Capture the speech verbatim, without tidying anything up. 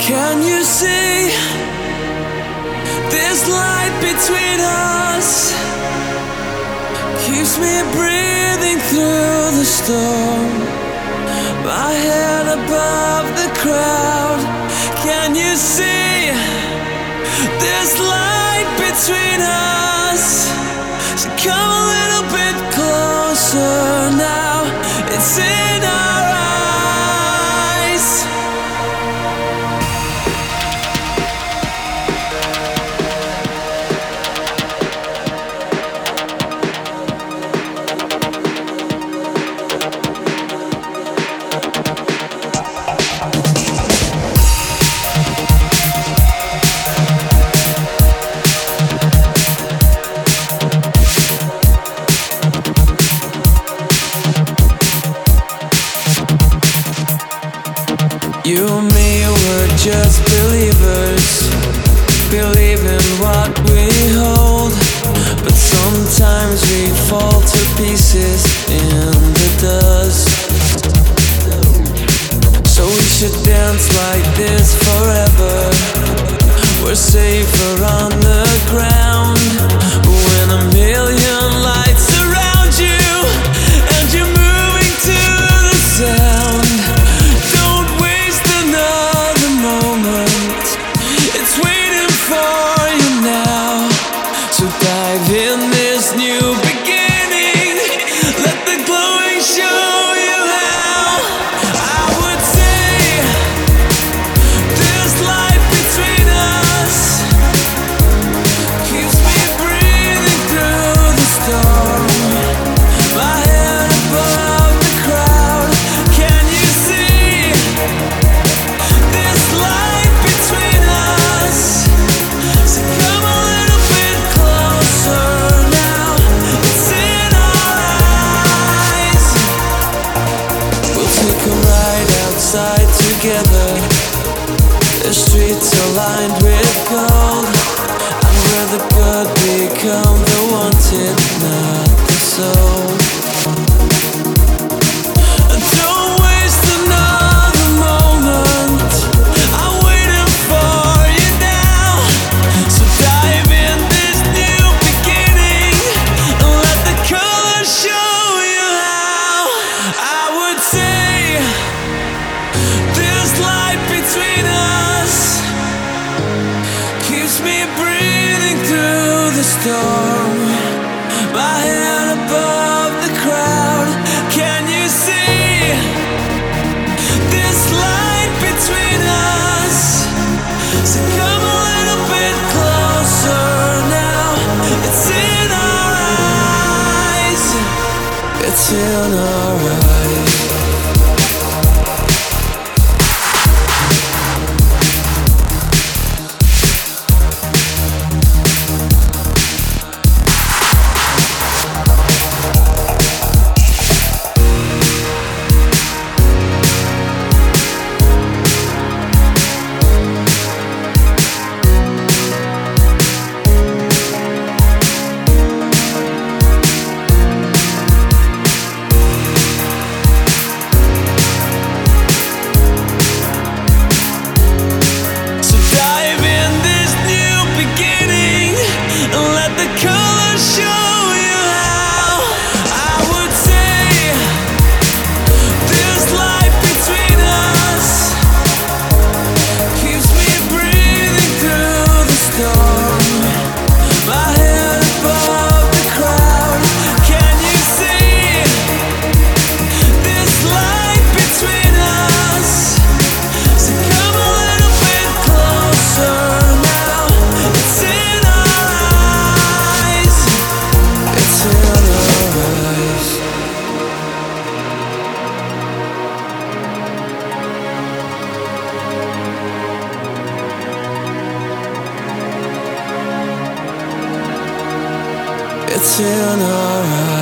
Can you see this light between us? Keeps me breathing through the storm, my head above the crowd. Can you see this light between us? So come a little bit closer now. It's in our eyes. You and me were just believers, believe in what we hold, but sometimes we fall to pieces in the dust. So we should dance like this forever. We're safer on the ground when a million lights surround you and you're moving to the sound. Dive in this new beginning. Let the glowing show you how. I would say this light between us keeps me breathing through the storm, my head above the crowd. Can you see this light between us? So come on. Together, the streets are lined with gold, and where the good become the wanted, not the sold. And don't waste another moment, I'm waiting for you now. So dive in this new beginning and let the colors show you how. I would say this light between us keeps me breathing through the storm, my head above the crowd. Can you see this light between us? So come a little bit closer now. It's in our eyes. It's in our eyes. It's in our eyes.